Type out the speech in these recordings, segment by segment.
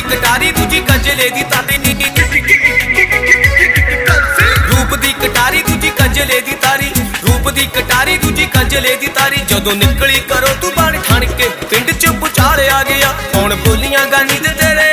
दी कटारी दूजी कजले दी तारी, रूप दी कटारी दूजी कजले दी तारी, रूप दी कटारी दूजी कजले दी तारी। जदों निकली करो तू बन ठण के पिंड च पुचाल आ गया, कौन बोलियां गानी दे तेरे,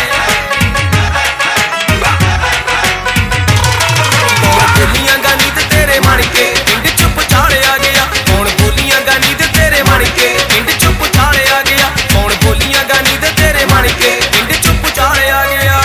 कौन बोलियां गानी दे तेरे मन के पिंड च पुचाल आ गया, कौन बोलियां गानी दे तेरे मन के पिंड च पुचाल आ गया, कौन बोलियां गानी दे तेरे मन के पिंड च पुचाल आ गया।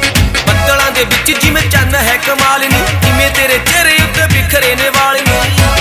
जिमें चंद है कमाल नी, जिमें तेरे चेहरे उत्ते बिखरे ने वाल नी,